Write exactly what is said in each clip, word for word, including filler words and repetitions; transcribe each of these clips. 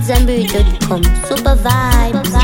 amadzambiri dot com. Super vibes.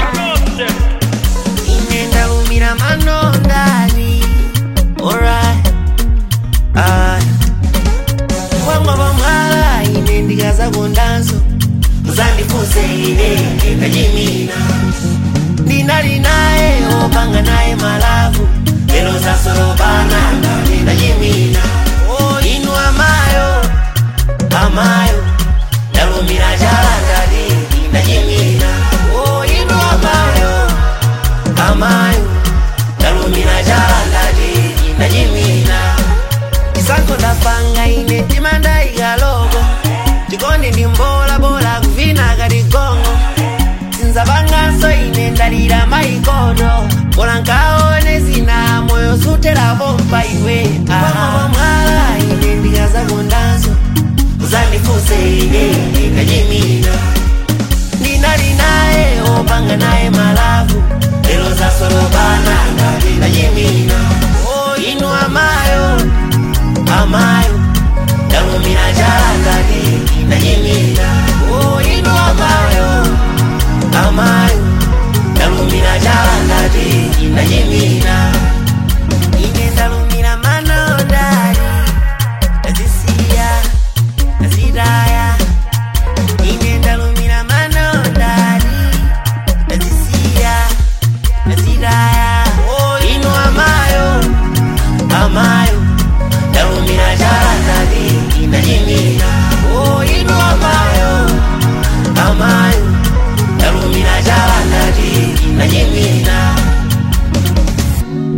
Inenda umira mano ndani. Alright. Ah. Wangwa bamwala ine ndigaza kundanso. Muzandifuse ine ndajimina. Ninali naye opanga naye malavu. Lelo zasorobana ndajimina. Oh inu amayo. Amayo. Dalumira jalandali ndajimina. Oh inu amayo. Amayo. Dalumira jalandali ndajimina. Isanko ndapanga ine timanda igalogo. Chikondi ndimbola bola kuvina kati gongo. Sinzabanga so ine ndalira maikodo. Bola nkaone zina moyo sutera bomba iwe. Wangwa mwala ine ndigaza kundanso. Uzandifuse ine ndikajimina. Ninali naye opanga naye malavu. Lelo zasorobana ndajimina. Oh inu amayo. Amayo. Dalumira jalandali ndajimina. Oh inu amayo. Amayo. Dalumira jalandali ndajimina. Ine dalumira mano ndali. Azisiya. Azidaya. Ine dalumira mano ndali. Azisiya. Azidaya. Oh inu amayo. Amayo. Dalumira jalandali ndajimina. Oh inu amayo. Amayo. Dalumira jalandali ndajimina.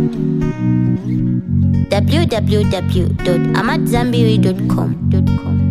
w w w dot amadzambiri dot com.